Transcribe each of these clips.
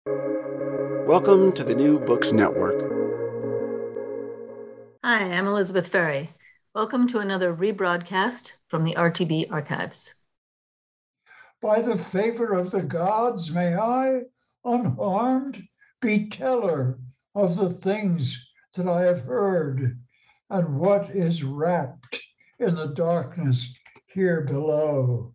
Welcome to the New Books Network. Hi, I'm Elizabeth Ferry. Welcome to another rebroadcast from the RTB archives. By the favor of the gods, may I, unharmed, be teller of the things that I have heard and what is wrapped in the darkness here below.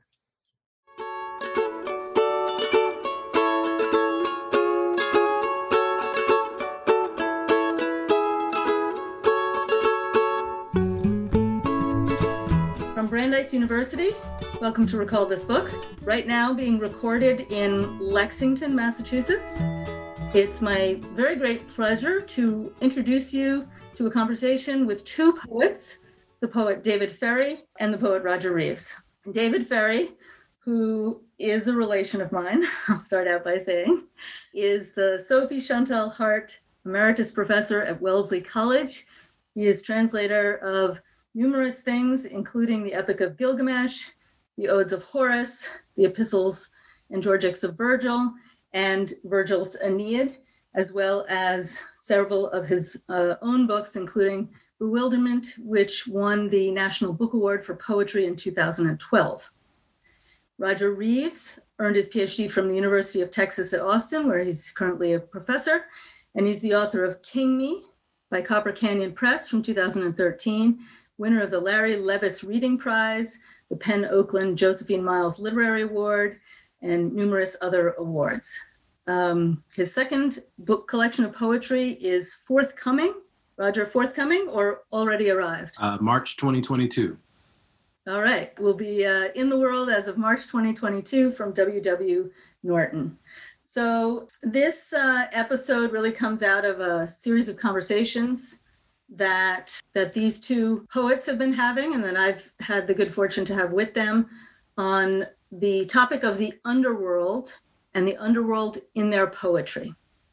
From Brandeis University, welcome to Recall This Book. Right now being recorded in Lexington, Massachusetts. It's my very great pleasure to introduce you to a conversation with two poets, the poet David Ferry and the poet Roger Reeves. David Ferry, who is a relation of mine, I'll start out by saying, is the Sophie Chantal Hart Emeritus Professor at Wellesley College. He is translator of numerous things, including the Epic of Gilgamesh, the Odes of Horace, the Epistles and Georgics of Virgil, and Virgil's Aeneid, as well as several of his own books, including Bewilderment, which won the National Book Award for Poetry in 2012. Roger Reeves earned his PhD from the University of Texas at Austin, where he's currently a professor, and he's the author of King Me by Copper Canyon Press from 2013, winner of the Larry Levis Reading Prize, the Penn Oakland Josephine Miles Literary Award, and numerous other awards. His second book collection of poetry is forthcoming. Roger, forthcoming or already arrived? March 2022. All right, we'll be in the world as of March 2022 from W.W. Norton. So this episode really comes out of a series of conversations that these two poets have been having, and that I've had the good fortune to have with them on the topic of the underworld and the underworld in their poetry.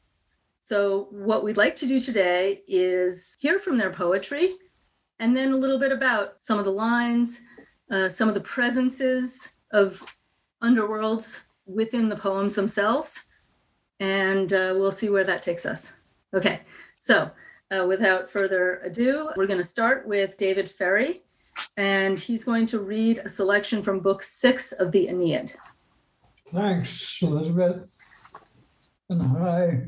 So what we'd like to do today is hear from their poetry, and then a little bit about some of the lines, some of the presences of underworlds within the poems themselves, and we'll see where that takes us. Okay, so without further ado, we're going to start with David Ferry, and he's going to read a selection from Book 6 of the Aeneid. Thanks, Elizabeth. And hi,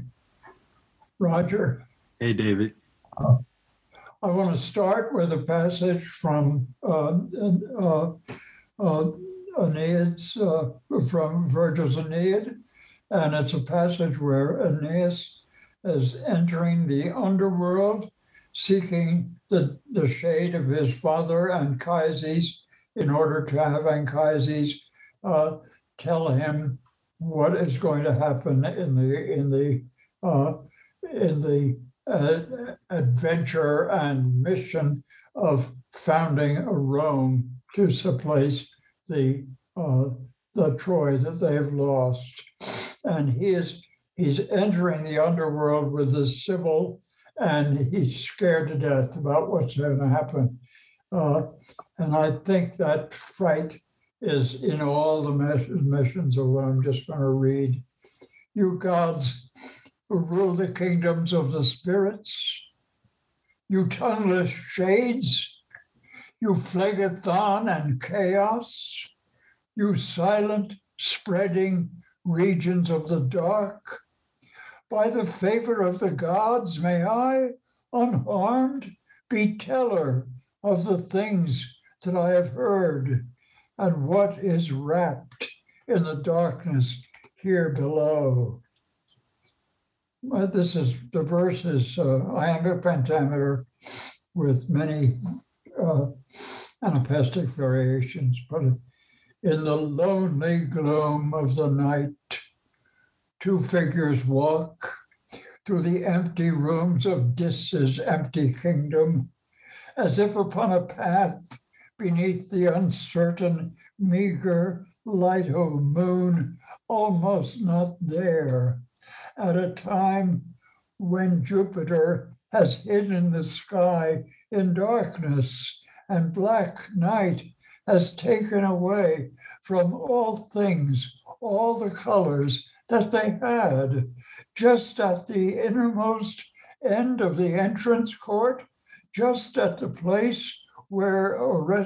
Roger. Hey, David. I want to start with a passage from Aeneid's, from Virgil's Aeneid, and it's a passage where Aeneas is entering the underworld, seeking the shade of his father Anchises in order to have Anchises tell him what is going to happen in the adventure and mission of founding a Rome to supplant the Troy that they have lost. And he's entering the underworld with his Sibyl, and he's scared to death about what's going to happen. And I think that fright is in all the missions of what I'm just going to read. You gods who rule the kingdoms of the spirits, you tongueless shades, you Phlegethon and chaos, you silent spreading regions of the dark, by the favor of the gods, may I, unharmed, be teller of the things that I have heard and what is wrapped in the darkness here below. This is the verse is iambic pentameter with many anapestic variations, but in the lonely gloom of the night, two figures walk through the empty rooms of Dis's empty kingdom, as if upon a path beneath the uncertain, meager light of moon, almost not there, at a time when Jupiter has hidden the sky in darkness and black night has taken away from all things all the colors that they had just at the innermost end of the entrance court, just at the place where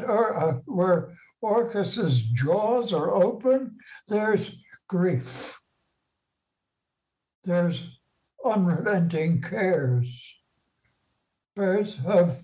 Orcus's jaws are open. There's grief. There's unrelenting cares. Bears have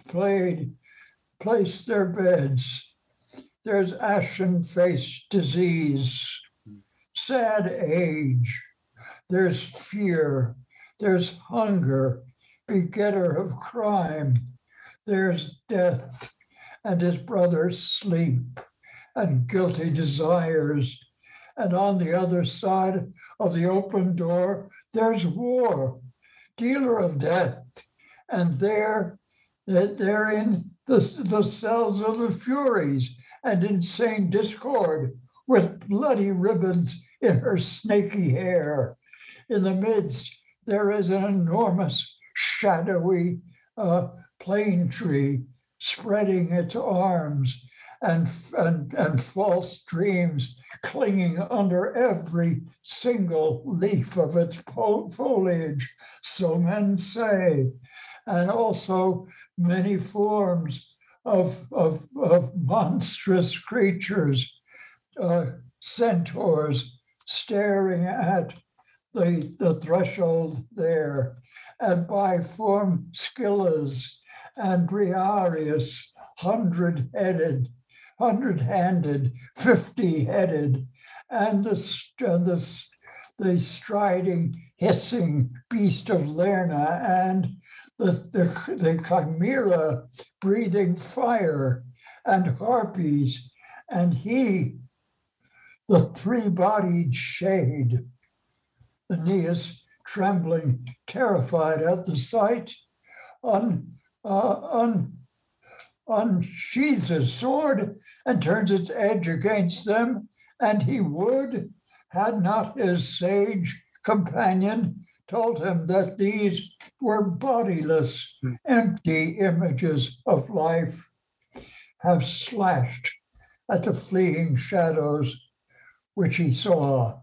placed their beds. There's ashen-faced disease, sad age. There's fear. There's hunger, begetter of crime. There's death and his brother's sleep and guilty desires. And on the other side of the open door, there's war, dealer of death. And they're in the cells of the Furies and insane discord with bloody ribbons in her snaky hair. In the midst, there is an enormous, shadowy plane tree spreading its arms and false dreams clinging under every single leaf of its foliage, so men say. And also many forms of monstrous creatures, centaurs staring at the threshold there, and biform Scyllas and Briareus, 100-headed, 100-handed, 50-headed, and the striding, hissing beast of Lerna, and the chimera breathing fire, and harpies, and he, the three-bodied shade. Aeneas, trembling, terrified at the sight, unsheathes his sword and turns its edge against them, and he would, had not his sage companion told him that these were bodiless, empty images of life, have slashed at the fleeing shadows which he saw.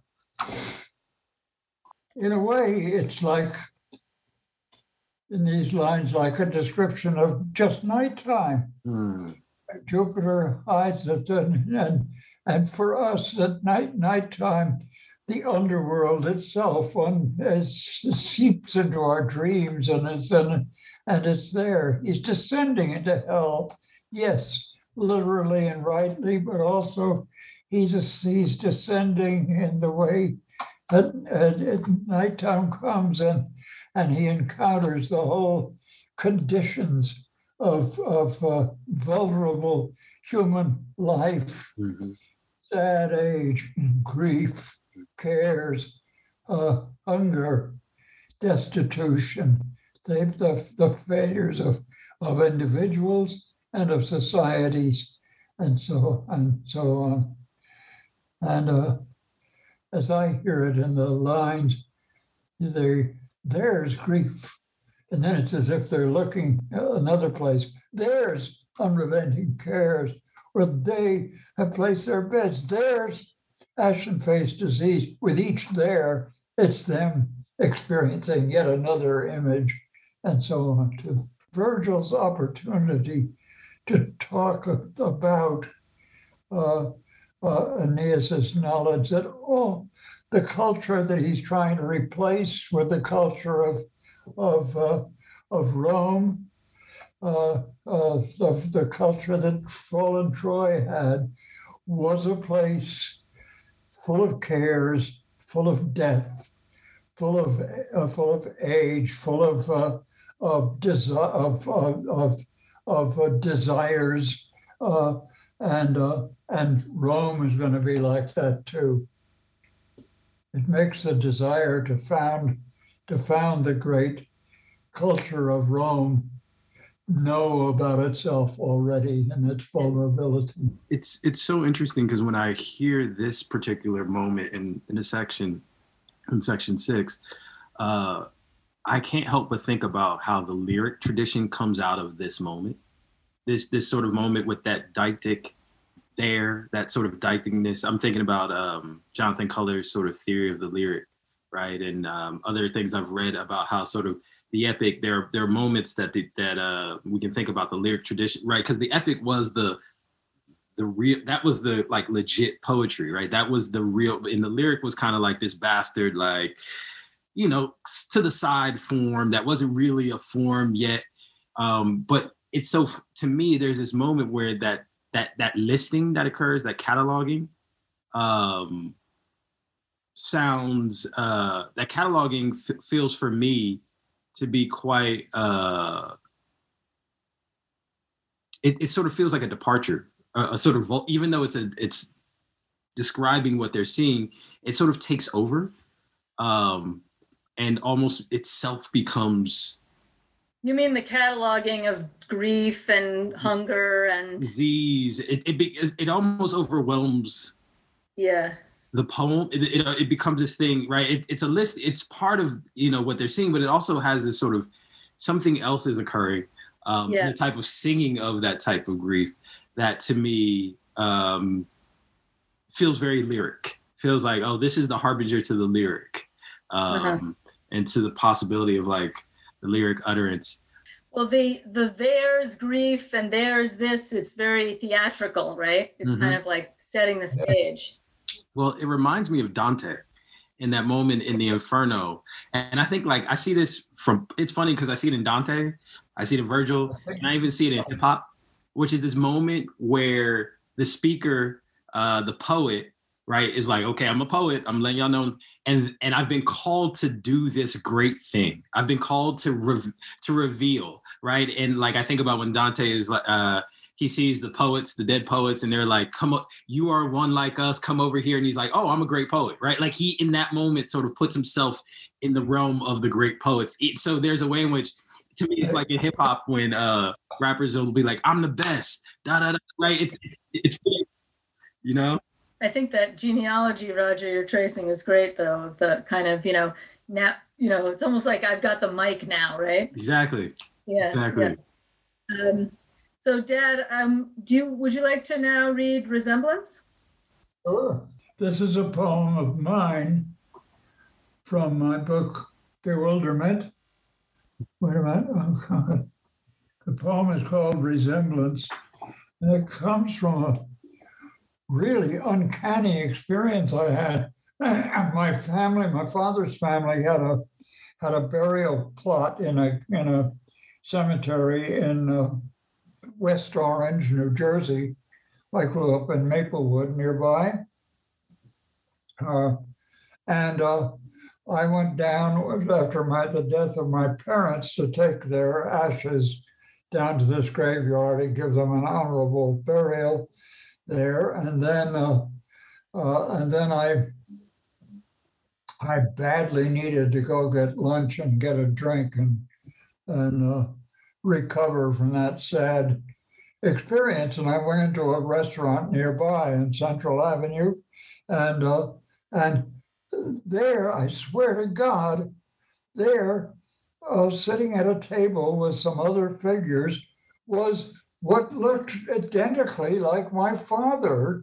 In a way, it's like, in these lines, like a description of just nighttime. Jupiter hides it, and for us at nighttime, the underworld itself seeps into our dreams, and it's there. He's descending into hell, yes, literally and rightly, but also he's descending in the way at nighttime comes, and he encounters the whole conditions of vulnerable human life, sad age, grief, cares, hunger, destitution, the failures of individuals and of societies, and so on. And as I hear it in the lines, there's grief. And then it's as if they're looking another place. There's unrelenting cares, where they have placed their beds. There's ashen-faced disease. With each there, it's them experiencing yet another image, and so on. To Virgil's opportunity to talk about Aeneas's knowledge that the culture that he's trying to replace with the culture of Rome, the culture that fallen Troy had, was a place full of cares, full of death, full of age, full of desires, and Rome is going to be like that too. It makes the desire to found the great culture of Rome know about itself already and its vulnerability. It's so interesting because when I hear this particular moment in section 6, I can't help but think about how the lyric tradition comes out of this moment. This sort of moment with that deictic there, that sort of dictingness. I'm thinking about Jonathan Culler's sort of theory of the lyric, right? And other things I've read about how sort of the epic, there are moments that we can think about the lyric tradition, right? Because the epic was the real, that was the like legit poetry, right? That was the real, and the lyric was kind of like this bastard, like, you know, to the side form that wasn't really a form yet. But it's so, to me, there's this moment where that listing that occurs, that cataloging, sounds, that cataloging feels for me to be quite, it sort of feels like a departure, a sort of, even though it's describing what they're seeing, it sort of takes over, and almost itself becomes. You mean the cataloging of grief and hunger and disease? It almost overwhelms. Yeah. The poem. It becomes this thing, right? It's a list. It's part of, you know, what they're seeing, but it also has this sort of something else is occurring. The type of singing of that type of grief that to me feels very lyric. Feels like, oh, this is the harbinger to the lyric, and to the possibility of like the lyric utterance. Well, the there's grief and there's this, it's very theatrical, right? It's kind of like setting the stage. Well, it reminds me of Dante in that moment in the Inferno. And I think like I see this it's funny because I see it in Dante, I see it in Virgil, and I even see it in hip hop, which is this moment where the speaker, the poet, right, is like, okay, I'm a poet, I'm letting y'all know, and I've been called to do this great thing. I've been called to reveal, right? And like I think about when Dante is like, he sees the poets, the dead poets, and they're like, come up, you are one like us, come over here. And he's like, oh, I'm a great poet, right? Like he, in that moment, sort of puts himself in the realm of the great poets. So there's a way in which, to me, it's like in hip hop when rappers will be like, I'm the best, da da da, right? It's you know? I think that genealogy, Roger, you're tracing is great, though. The kind of, now, it's almost like I've got the mic now, right? Exactly. Yeah. Exactly. Yeah. So, Dad, would you like to now read Resemblance? Sure. This is a poem of mine from my book, Bewilderment. Wait a minute. Oh, the poem is called Resemblance, and it comes from a really uncanny experience I had. My father's family had a burial plot in a cemetery in West Orange, New Jersey. I grew up in Maplewood nearby, and I went down after the death of my parents to take their ashes down to this graveyard and give them an honorable burial there, and then I badly needed to go get lunch and get a drink and recover from that sad experience. And I went into a restaurant nearby in Central Avenue, and there, I swear to God, there, sitting at a table with some other figures, was what looked identically like my father,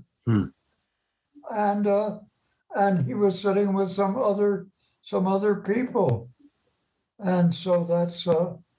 and he was sitting with some other people, and so that's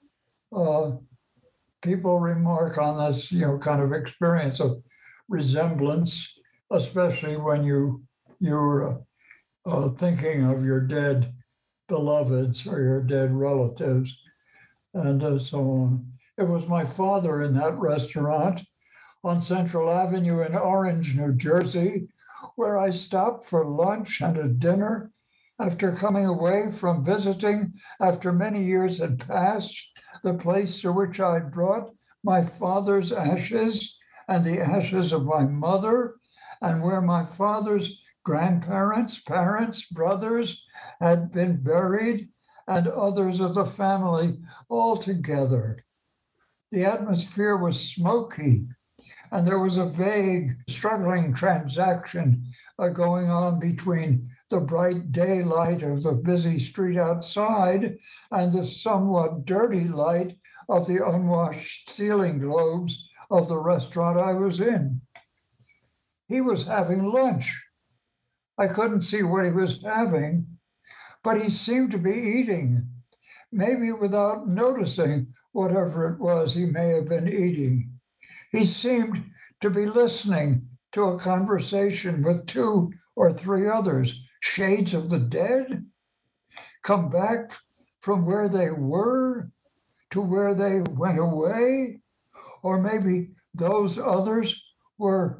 people remark on this, kind of experience of resemblance, especially when you're thinking of your dead beloveds or your dead relatives, and so on. It was my father in that restaurant on Central Avenue in Orange, New Jersey, where I stopped for lunch and a dinner after coming away from visiting, after many years had passed, the place to which I brought my father's ashes and the ashes of my mother, and where my father's grandparents, parents, brothers had been buried, and others of the family all together. The atmosphere was smoky, and there was a vague, struggling transaction going on between the bright daylight of the busy street outside and the somewhat dirty light of the unwashed ceiling globes of the restaurant I was in. he was having lunch. I couldn't see what he was having, but he seemed to be eating, maybe without noticing whatever it was he may have been eating. He seemed to be listening to a conversation with 2 or 3 others, shades of the dead, come back from where they were to where they went away, or maybe those others weren't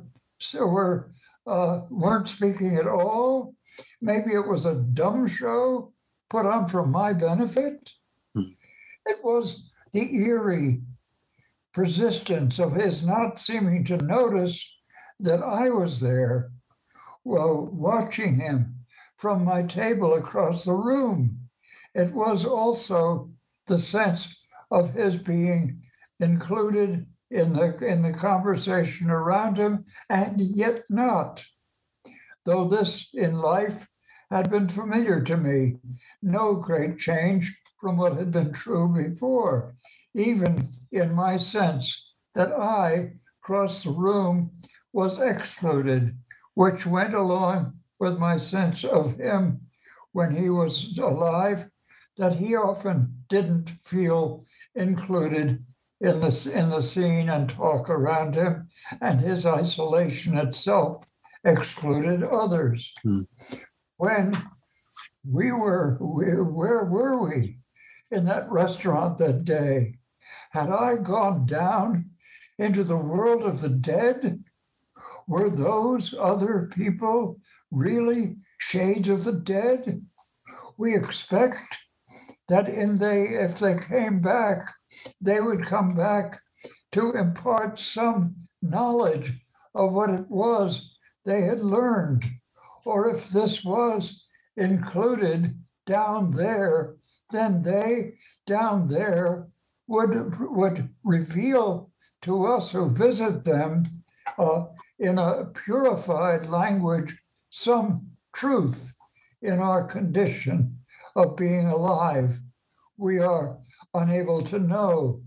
speaking at all. Maybe it was a dumb show put on for my benefit. It was the eerie persistence of his not seeming to notice that I was there while watching him from my table across the room. It was also the sense of his being included in the conversation around him, and yet not. Though this in life had been familiar to me, no great change from what had been true before, even in my sense that I, across the room, was excluded, which went along with my sense of him when he was alive, that he often didn't feel included in the scene and talk around him, and his isolation itself excluded others. When where were we in that restaurant that day? Had I gone down into the world of the dead? Were those other people really shades of the dead? We expect that if they came back, they would come back to impart some knowledge of what it was they had learned. Or if this was included down there, then they down there would reveal to us who visit them in a purified language some truth in our condition of being alive. We are unable to know.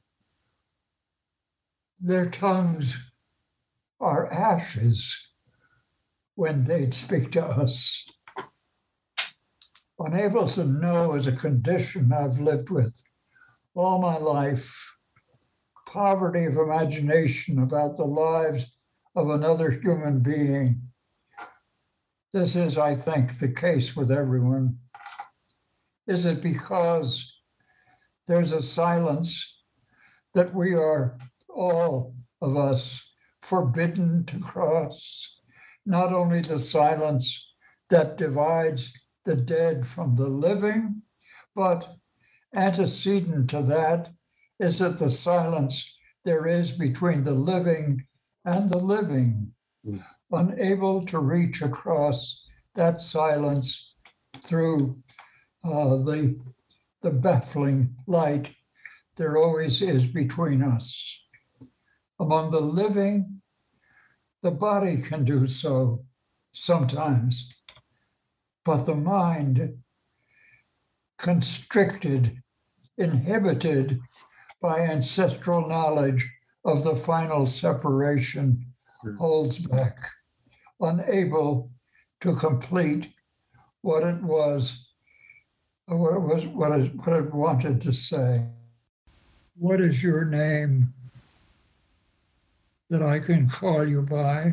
Their tongues are ashes when they'd speak to us. Unable to know is a condition I've lived with all my life. Poverty of imagination about the lives of another human being. This is, I think, the case with everyone. Is it because there's a silence that we are, all of us, forbidden to cross? Not only the silence that divides the dead from the living, but antecedent to that is that the silence there is between the living and the living, unable to reach across that silence through the baffling light there always is between us. Among the living, the body can do so sometimes, but the mind, constricted, inhibited by ancestral knowledge of the final separation, holds back, unable to complete what it wanted to say. What is your name that I can call you by?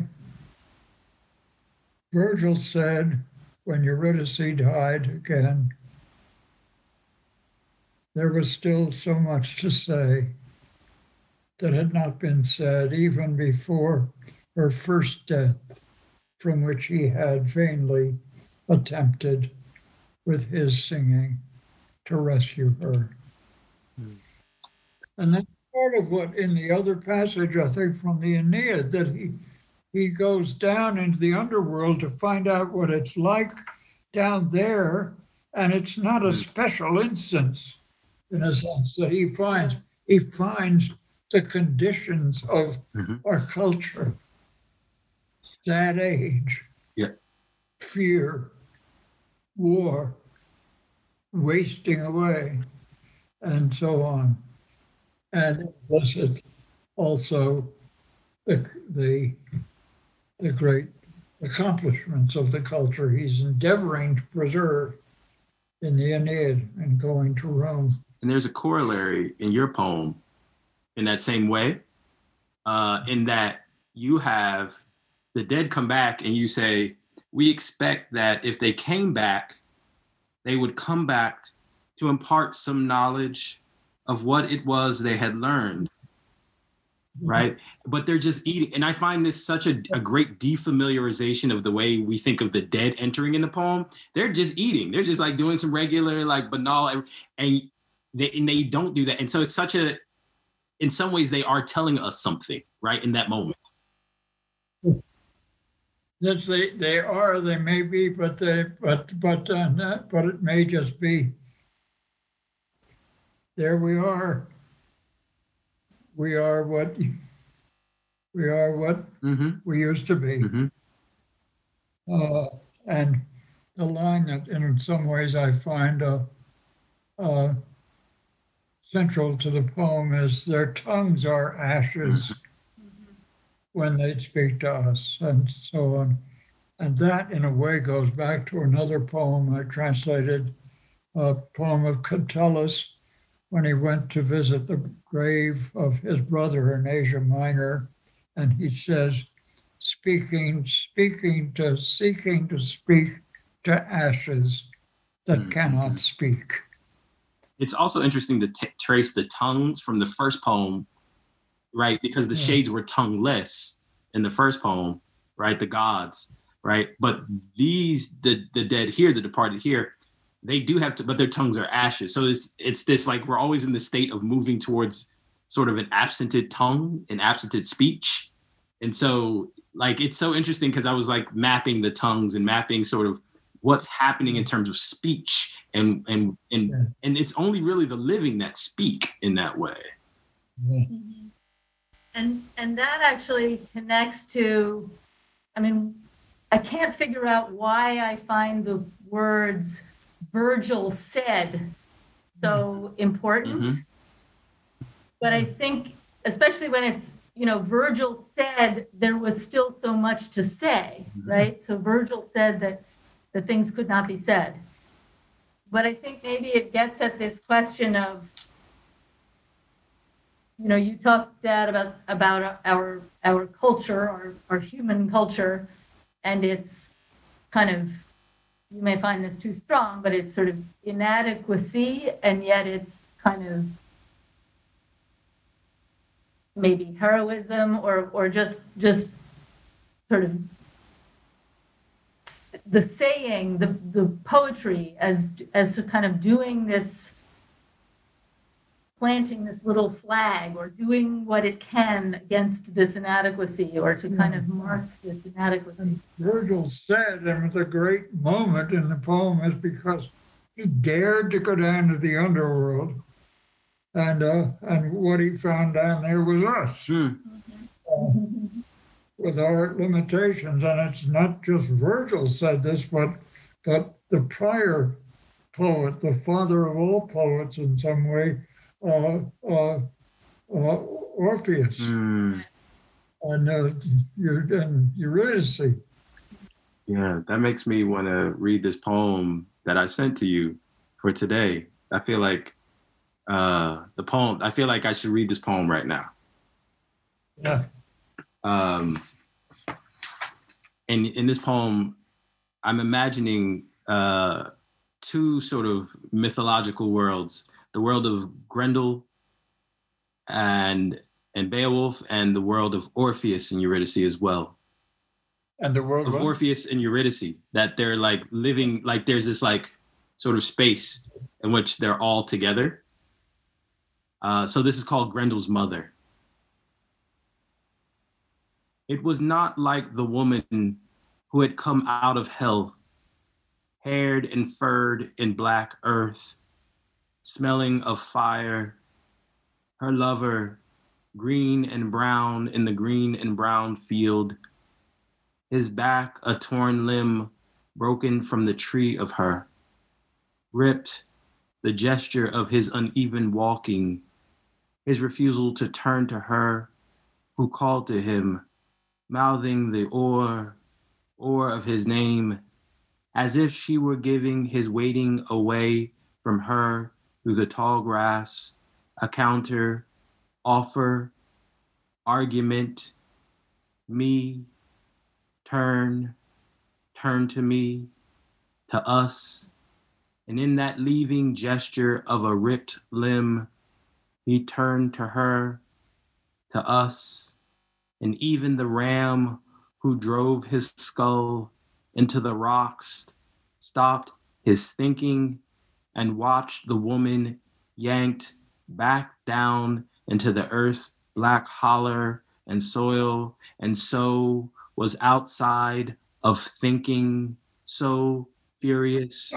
Virgil said when Eurydice died again, there was still so much to say that had not been said even before her first death, from which he had vainly attempted with his singing to rescue her. And that's part of what in the other passage, I think from the Aeneid, that he goes down into the underworld to find out what it's like down there, and it's not a special instance in a sense that he finds the conditions of our culture, sad age, fear, war, wasting away, and so on. And implicit also the the great accomplishments of the culture he's endeavoring to preserve in the Aeneid and going to Rome. And there's a corollary in your poem in that same way, in that you have the dead come back and you say, we expect that if they came back, they would come back to impart some knowledge of what it was they had learned, right? But they're just eating. And I find this such a great defamiliarization of the way we think of the dead entering in the poem. They're just eating. They're just like doing some regular, like banal, and they don't do that. And so it's such a, in some ways they are telling us something, right? In that moment. Yes, they are, they may be, but it may just be. There we are. We are what we used to be. And the line that in some ways I find central to the poem is, their tongues are ashes when they speak to us, and so on. And that, in a way, goes back to another poem I translated, a poem of Catullus, when he went to visit the grave of his brother in Asia Minor, and he says, seeking to speak to ashes that cannot speak. It's also interesting to trace the tongues from the first poem, right? Because the shades were tongueless in the first poem, right? The gods, right? But these, the dead here, the departed here, they do have to, but their tongues are ashes. So it's this, like, we're always in the state of moving towards sort of an absented tongue, an absented speech. And so, like, it's so interesting because I was like mapping the tongues and mapping sort of what's happening in terms of speech, and it's only really the living that speak in that way. And that actually connects to, I mean, I can't figure out why I find the words Virgil said so important. But I think, especially when it's, Virgil said, there was still so much to say, right? So Virgil said that the things could not be said. But I think maybe it gets at this question of, you talked, Dad, about our culture, our human culture, and it's kind of, you may find this too strong, but it's sort of inadequacy, and yet it's kind of maybe heroism, or just sort of the saying, the poetry as kind of doing this, planting this little flag, or doing what it can against this inadequacy, or to kind of mark this inadequacy. And Virgil said, and the great moment in the poem is because he dared to go down to the underworld, and what he found down there was us, with our limitations. And it's not just Virgil said this, but the prior poet, the father of all poets in some way, Orpheus, and Eurydice. Yeah, that makes me want to read this poem that I sent to you for today. I feel like I feel like I should read this poem right now. Yeah. And in this poem, I'm imagining two sort of mythological worlds: the world of Grendel and Beowulf, and the world of Orpheus and Eurydice as well. And the world of Orpheus and Eurydice, that they're like living, like there's this like sort of space in which they're all together. So this is called Grendel's Mother. It was not like the woman who had come out of hell, haired and furred in black earth, smelling of fire. Her lover, green and brown in the green and brown field, his back a torn limb broken from the tree of her, ripped, the gesture of his uneven walking, his refusal to turn to her who called to him, mouthing the or of his name, as if she were giving his waiting away from her through the tall grass, a counter, offer, argument, me, turn to me, to us, and in that leaving gesture of a ripped limb, he turned to her, to us, and even the ram who drove his skull into the rocks stopped his thinking and watched the woman yanked back down into the earth's black holler and soil, and so was outside of thinking, so furious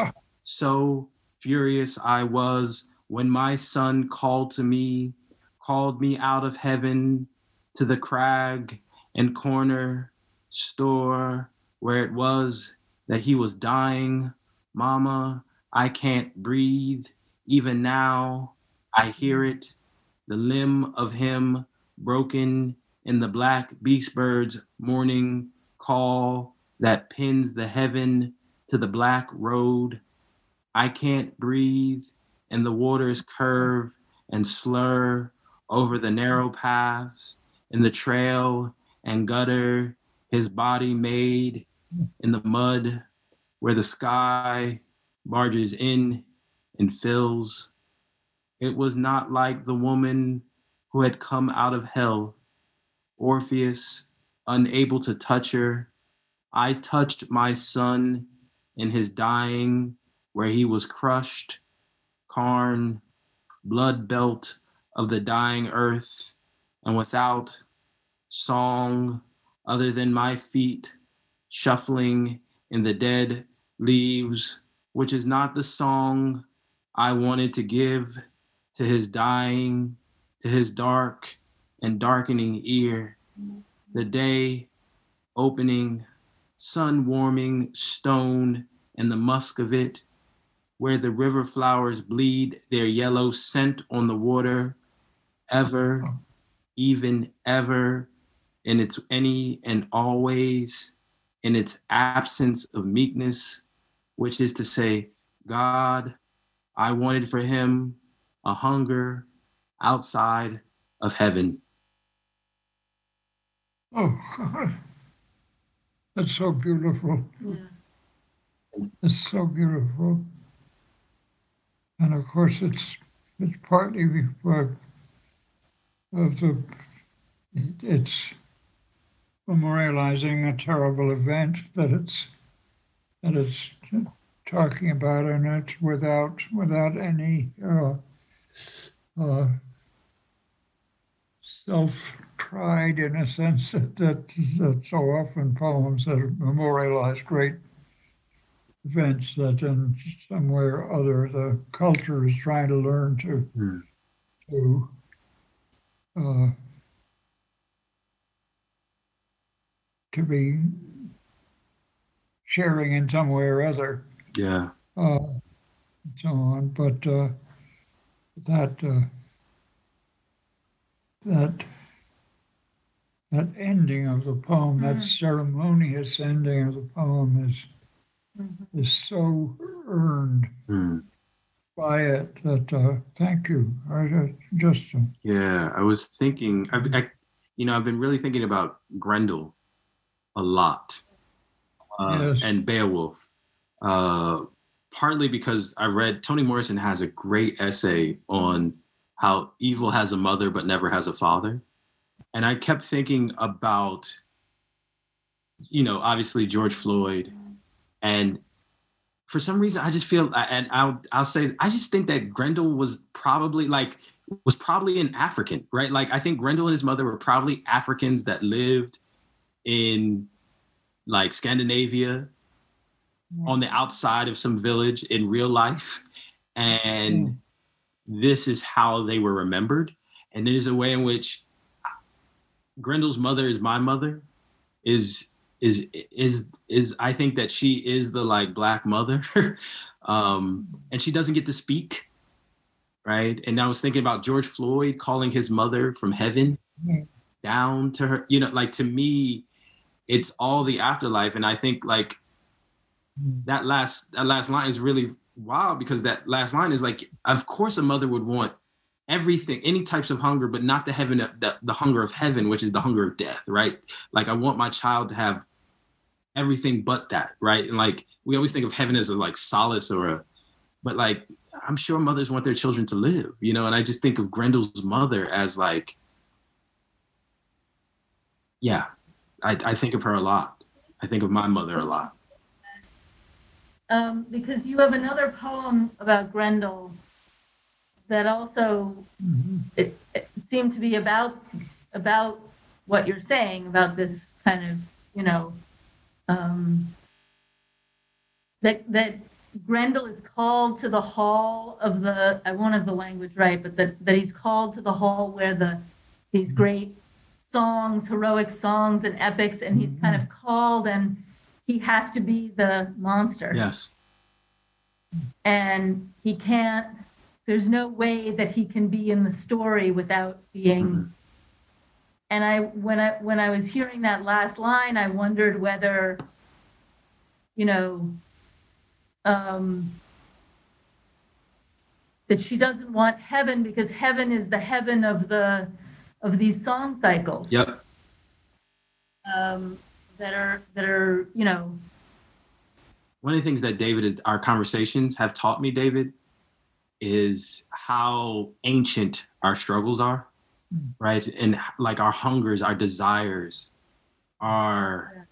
I was when my son called me out of heaven to the crag and corner store where it was that he was dying. Mama, I can't breathe. Even now, I hear it, the limb of him broken in the black beast bird's morning call that pins the heaven to the black road. I can't breathe, and the waters curve and slur over the narrow paths in the trail and gutter his body made in the mud where the sky barges in and fills. It was not like the woman who had come out of hell, Orpheus, unable to touch her. I touched my son in his dying, where he was crushed, Karn, blood belt of the dying earth, and without song other than my feet shuffling in the dead leaves, which is not the song I wanted to give to his dying, to his dark and darkening ear. The day opening, sun warming stone and the musk of it, where the river flowers bleed their yellow scent on the water, ever, even ever, in its any and always, in its absence of meekness, which is to say, God, I wanted for him a hunger outside of heaven. Oh, God. That's so beautiful. Yeah. It's so beautiful. And of course, it's partly because of it's memorializing a terrible event that it's talking about, and it's without any self-pride, in a sense that so often poems that memorialize great events that in some way or other the culture is trying to learn to be sharing in some way or other. Yeah. And so on, but that ending of the poem, that ceremonious ending of the poem is so earned by it that thank you. I was thinking, I've been really thinking about Grendel a lot, Yes. and Beowulf, partly because I read Toni Morrison has a great essay on how evil has a mother but never has a father. And I kept thinking about, obviously George Floyd. And for some reason, I just feel, and I'll say, I just think that Grendel was probably an African, right? Like, I think Grendel and his mother were probably Africans that lived in like Scandinavia on the outside of some village in real life. And this is how they were remembered. And there's a way in which Grendel's mother is my mother, is I think that she is the like Black mother. And she doesn't get to speak, right? And I was thinking about George Floyd calling his mother from heaven down to her, like, to me, it's all the afterlife. And I think like that last line is really wild, because that last line is like, of course a mother would want everything, any types of hunger, but not the hunger of heaven, which is the hunger of death, right? Like I want my child to have everything but that, right? And like we always think of heaven as a like solace but like I'm sure mothers want their children to live, you know? And I just think of Grendel's mother as like, yeah, I think of her a lot. I think of my mother a lot. Because you have another poem about Grendel that also it seemed to be about what you're saying about this kind of, you know, that Grendel is called to the hall of the, I won't have the language right, but that he's called to the hall where these great songs, heroic songs and epics, and he's kind of called and he has to be the monster. Yes. And he can't, there's no way that he can be in the story without being. And when I was hearing that last line, I wondered whether, you know, that she doesn't want heaven because heaven is the heaven of these song cycles. Yep. That are, you know. One of the things that our conversations have taught me, David, is how ancient our struggles are, right? And like our hungers, our desires they're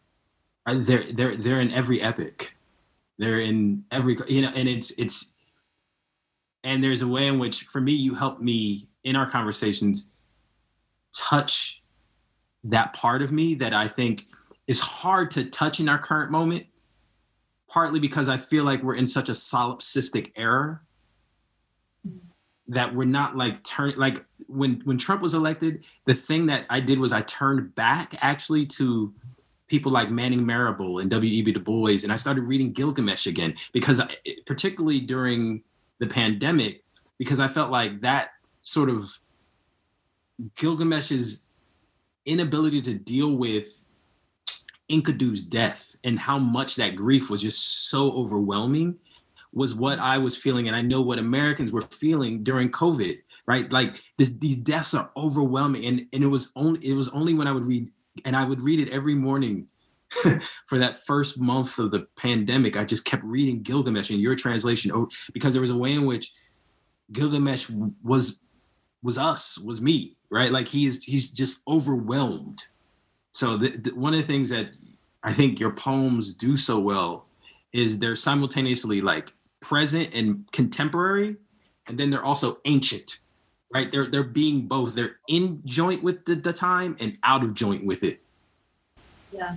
in every epic. They're in every, you know, and it's, and there's a way in which, for me, you helped me in our conversations touch that part of me that I think is hard to touch in our current moment, partly because I feel like we're in such a solipsistic era that we're not like like when Trump was elected, the thing that I did was I turned back actually to people like Manning Marable and W.E.B. Du Bois, and I started reading Gilgamesh again, because particularly during the pandemic, because I felt like that sort of Gilgamesh's inability to deal with Enkidu's death and how much that grief was just so overwhelming was what I was feeling. And I know what Americans were feeling during COVID, right? Like these deaths are overwhelming. And it was only when I would read, and I would read it every morning for that first month of the pandemic. I just kept reading Gilgamesh in your translation, because there was a way in which Gilgamesh was me, right? Like he's just overwhelmed. So one of the things that I think your poems do so well is they're simultaneously like present and contemporary, and then they're also ancient, right? They're being both. They're in joint with the time and out of joint with it. Yeah.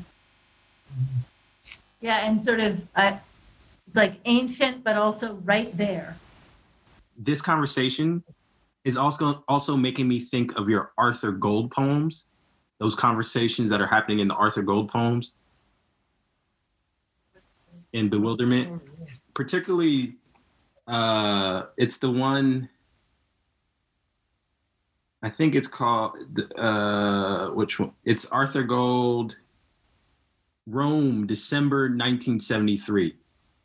Yeah, and sort of it's like ancient, but also right there. This conversation is also making me think of your Arthur Gold poems, those conversations that are happening in the Arthur Gold poems in Bewilderment. Particularly, it's the one, I think it's called, which one? It's Arthur Gold, Rome, December 1973.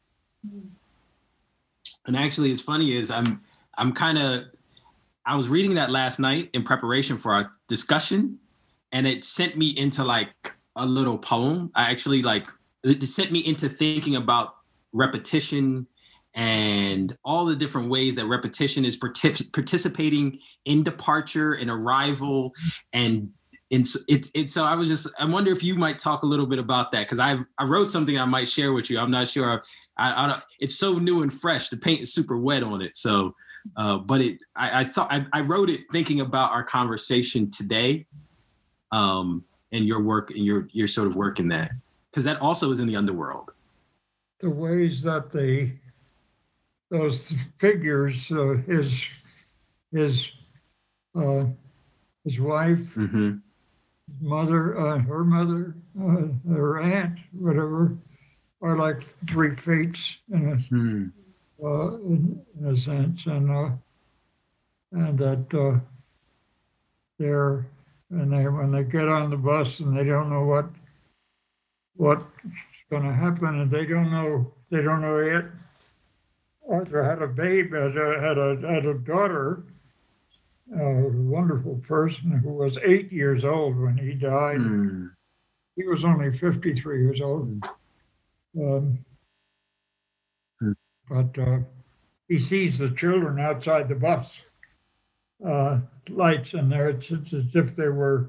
And actually, it's funny is I was reading that last night in preparation for our discussion, and it sent me into like a little poem. It sent me into thinking about repetition and all the different ways that repetition is participating in departure and arrival. And so I wonder if you might talk a little bit about that, because I wrote something I might share with you. I'm not sure. I don't, it's so new and fresh. The paint is super wet on it. So, but I thought I wrote it thinking about our conversation today, and your work and your sort of work in that, because that also is in the underworld. The ways that those figures, his wife, mm-hmm. mother, her mother, her aunt, whatever, are like three fates in a sense, and that when they get on the bus and they don't know what's going to happen, and they don't know yet. Arthur had a baby, had a daughter, a wonderful person who was 8 years old when he died. He was only 53 years old. But he sees the children outside the bus, lights, and it's as if they're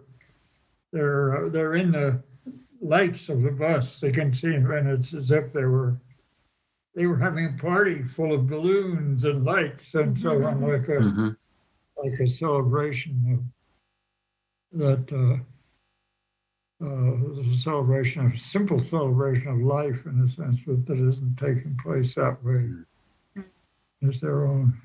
in the lights of the bus. They can see them, and it's as if they were having a party full of balloons and lights and so on, like a celebration of that. A simple celebration of life, in a sense, but that isn't taking place that way. It's their own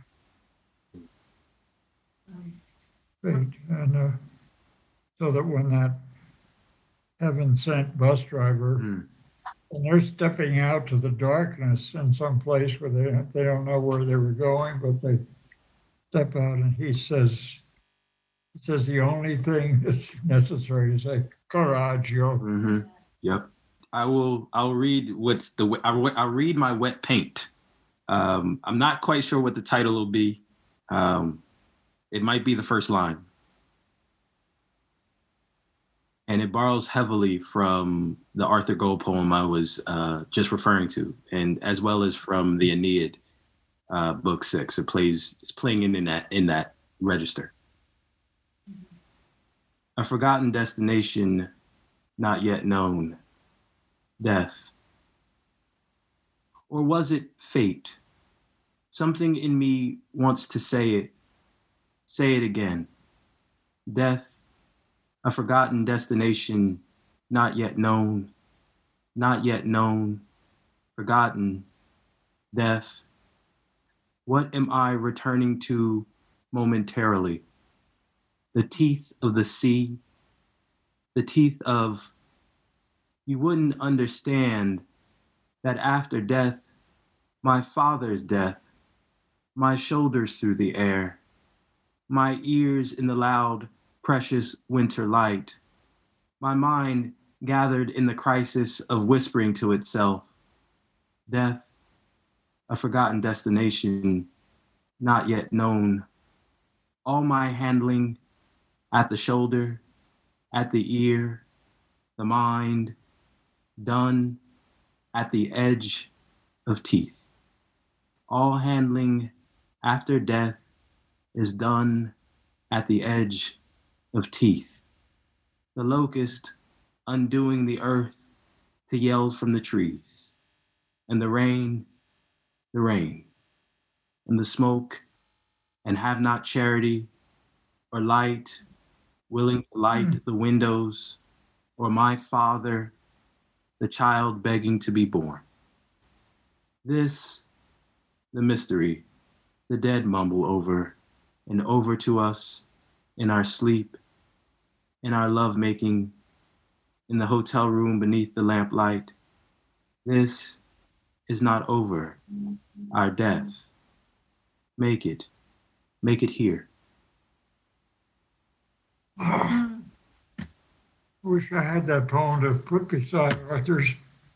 fate. And so that when that heaven-sent bus driver, and they're stepping out to the darkness in some place where they don't know where they were going, but they step out, and he says the only thing that's necessary is say, Coraggio. Yep. I'll read I'll read my wet paint. I'm not quite sure what the title will be. It might be the first line. And it borrows heavily from the Arthur Gold poem I was just referring to, and as well as from the Aeneid, book 6. It's playing in that register. A forgotten destination, not yet known. Death. Or was it fate? Something in me wants to say it. Say it again. Death. A forgotten destination, not yet known. Not yet known. Forgotten. Death. What am I returning to momentarily? The teeth of the sea, the teeth of, you wouldn't understand that after death, my father's death, my shoulders through the air, my ears in the loud, precious winter light, my mind gathered in the crisis of whispering to itself, death, a forgotten destination, not yet known, all my handling at the shoulder, at the ear, the mind, done at the edge of teeth. All handling after death is done at the edge of teeth. The locust undoing the earth to yell from the trees, and the rain, and the smoke, and have not charity or light, willing to light the windows, or my father, the child begging to be born. This, the mystery, the dead mumble over and over to us in our sleep, in our lovemaking, in the hotel room beneath the lamplight. This is not over, our death. Make it here. I wish I had that poem to put beside Arthur's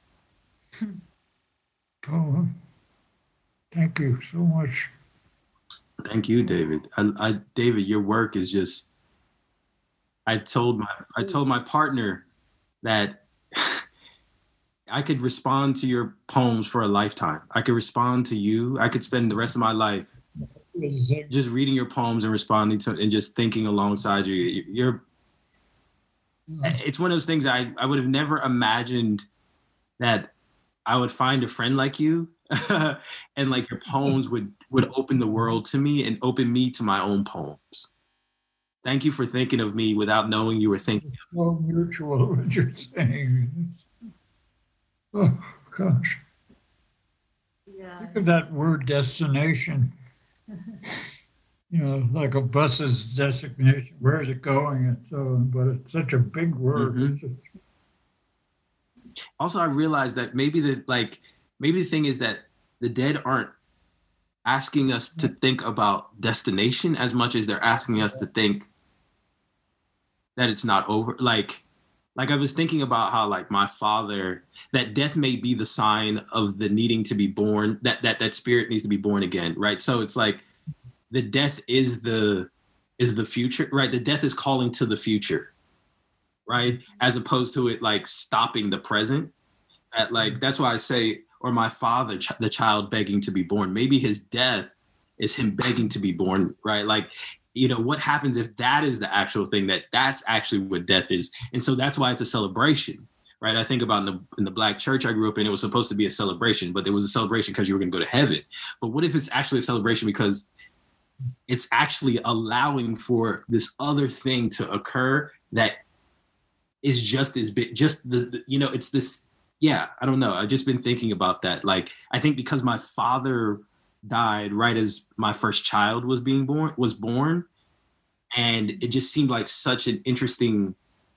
poem. Thank you so much. Thank you, David. David, your work is just. I told my partner that I could respond to your poems for a lifetime. I could respond to you. I could spend the rest of my life just reading your poems and responding to and just thinking alongside you. It's one of those things I would have never imagined that I would find a friend like you and like your poems would open the world to me and open me to my own poems. Thank you for thinking of me without knowing you were thinking. It's so mutual what you're saying. Oh gosh. Yeah. Think of that word destination. You know, like a bus's destination. Where is it going? And so on, but it's such a big word. Mm-hmm. Also, I realized that maybe the thing is that the dead aren't asking us to think about destination as much as they're asking us to think that it's not over. Like Like I was thinking about how like my father, that death may be the sign of the needing to be born, that spirit needs to be born again, right? So it's like the death is the future, right? The death is calling to the future, right? As opposed to it like stopping the present. That's why I say, or my father, the child begging to be born. Maybe his death is him begging to be born, right? Like, what happens if that is the actual thing, that's actually what death is. And so that's why it's a celebration, right? I think about in the Black church I grew up in, it was supposed to be a celebration, but it was a celebration because you were going to go to heaven. But what if it's actually a celebration because it's actually allowing for this other thing to occur that is just as big, just it's this, I don't know. I've just been thinking about that. Like, I think because my father died right as my first child was born, and it just seemed like such an interesting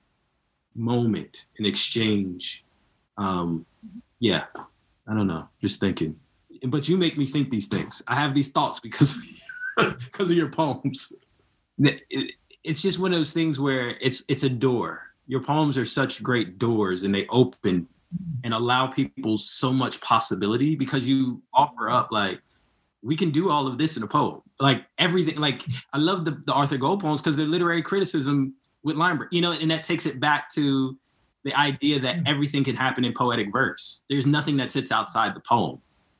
moment, an exchange. I don't know, just thinking. But you make me think these things. I have these thoughts because of your poems. It's just one of those things where it's a door. Your poems are such great doors, and they open and allow people so much possibility because you offer up like, we can do all of this in a poem. Like everything, like I love the Arthur Gold poems because they're literary criticism with line break, and that takes it back to the idea that everything can happen in poetic verse. There's nothing that sits outside the poem.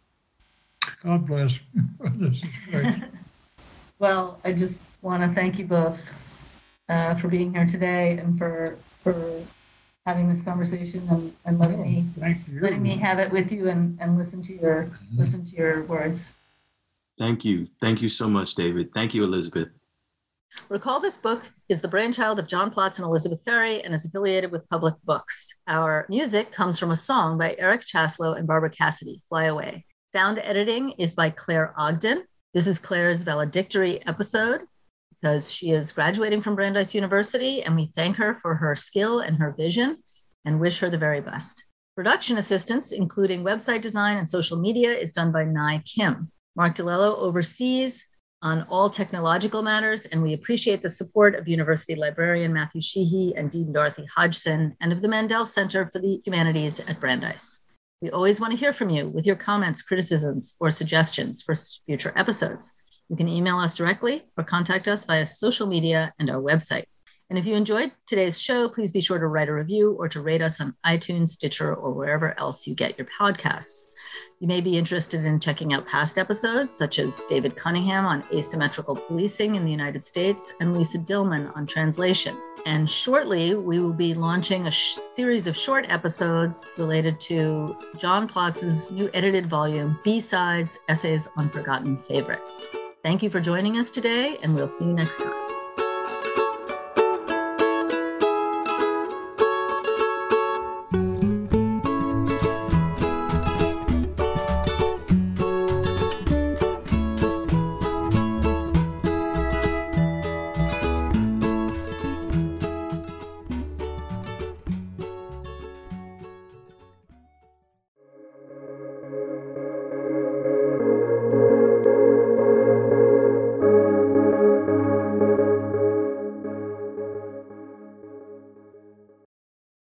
God bless. This is great. Well, I just want to thank you both for being here today and for having this conversation and letting me have it with you and listen to your words. Thank you. Thank you so much, David. Thank you, Elizabeth. Recall This Book is the brainchild of John Plotz and Elizabeth Ferry and is affiliated with Public Books. Our music comes from a song by Eric Chaslow and Barbara Cassidy, Fly Away. Sound editing is by Claire Ogden. This is Claire's valedictory episode because she is graduating from Brandeis University, and we thank her for her skill and her vision and wish her the very best. Production assistance, including website design and social media, is done by Nai Kim. Mark DiLello oversees on all technological matters, and we appreciate the support of University Librarian Matthew Sheehy and Dean Dorothy Hodgson, and of the Mandel Center for the Humanities at Brandeis. We always want to hear from you with your comments, criticisms, or suggestions for future episodes. You can email us directly or contact us via social media and our website. And if you enjoyed today's show, please be sure to write a review or to rate us on iTunes, Stitcher, or wherever else you get your podcasts. You may be interested in checking out past episodes, such as David Cunningham on asymmetrical policing in the United States and Lisa Dillman on translation. And shortly, we will be launching a series of short episodes related to John Plotz's new edited volume, B-Sides, Essays on Forgotten Favorites. Thank you for joining us today, and we'll see you next time.